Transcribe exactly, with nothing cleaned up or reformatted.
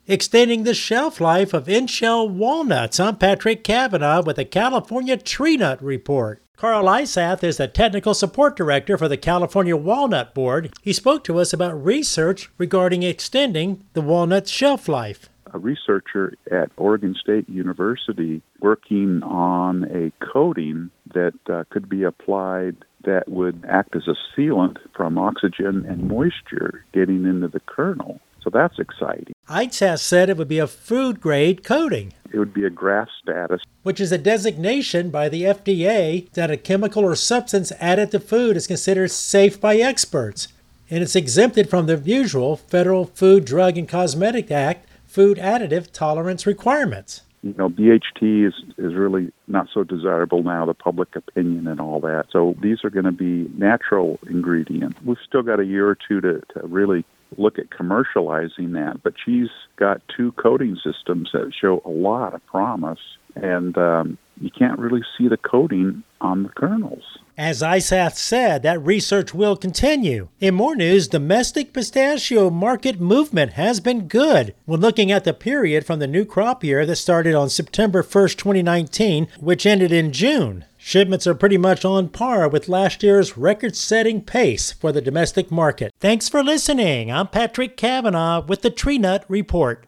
Extending the shelf life of in-shell walnuts. I'm Patrick Cavanaugh with the California Tree Nut Report. Carl Eisath is the Technical Support Director for the California Walnut Board. He spoke to us about research regarding extending the walnut shelf life. A researcher at Oregon State University working on a coating that uh, could be applied that would act as a sealant from oxygen and moisture getting into the kernel. So that's exciting. Eisath said it would be a food-grade coating. It would be a GRAS status, which is a designation by the F D A that a chemical or substance added to food is considered safe by experts. And it's exempted from the usual Federal Food, Drug, and Cosmetic Act food additive tolerance requirements. You know, B H T is, is really not so desirable now, the public opinion and all that. So these are going to be natural ingredients. We've still got a year or two to, to really look at commercializing that, but she's got two coating systems that show a lot of promise, and um, you can't really see the coating on the kernels. As Eisath said, that research will continue. In more news, domestic pistachio market movement has been good when looking at the period from the new crop year that started on September first, twenty nineteen, which ended in June. Shipments are pretty much on par with last year's record-setting pace for the domestic market. Thanks for listening. I'm Patrick Cavanaugh with the Tree Nut Report.